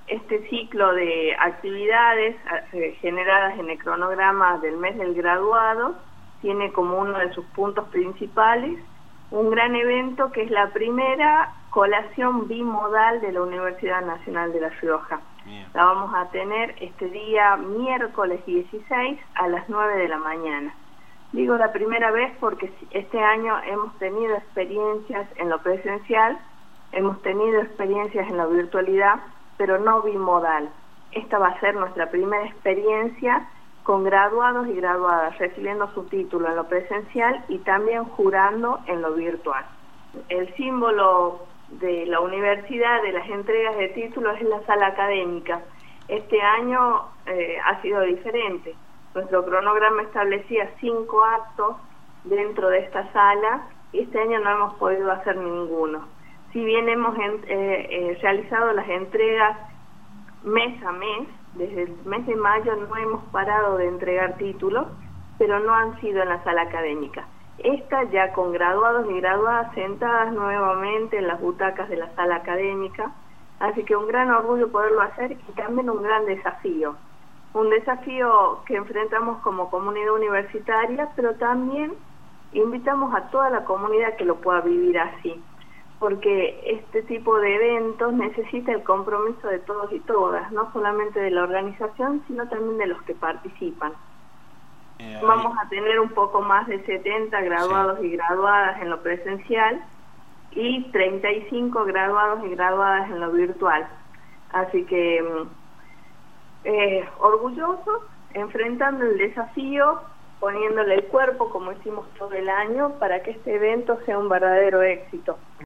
este ciclo de actividades generadas en el cronograma del mes del graduado tiene como uno de sus puntos principales un gran evento que es la primera colación bimodal de la Universidad Nacional de La Rioja. La vamos a tener este día miércoles 16 a las 9 de la mañana. Digo la primera vez porque este año hemos tenido experiencias en lo presencial, hemos tenido experiencias en la virtualidad, pero no bimodal. Esta va a ser nuestra primera experiencia con graduados y graduadas recibiendo su título en lo presencial y también jurando en lo virtual. El símbolo de la universidad, de las entregas de títulos, es la sala académica. Este año ha sido diferente. Nuestro cronograma establecía 5 actos dentro de esta sala y este año no hemos podido hacer ninguno. Si bien hemos realizado las entregas mes a mes, desde el mes de mayo no hemos parado de entregar títulos, pero no han sido en la sala académica. Esta ya con graduados y graduadas sentadas nuevamente en las butacas de la sala académica, así que un gran orgullo poderlo hacer y también un gran desafío. Un desafío que enfrentamos como comunidad universitaria, pero también invitamos a toda la comunidad que lo pueda vivir así, porque este tipo de eventos necesita el compromiso de todos y todas, no solamente de la organización, sino también de los que participan. Vamos a tener un poco más de 70 graduados y graduadas en lo presencial y 35 graduados y graduadas en lo virtual. Así que orgullosos, enfrentando el desafío, poniéndole el cuerpo como hicimos todo el año para que este evento sea un verdadero éxito.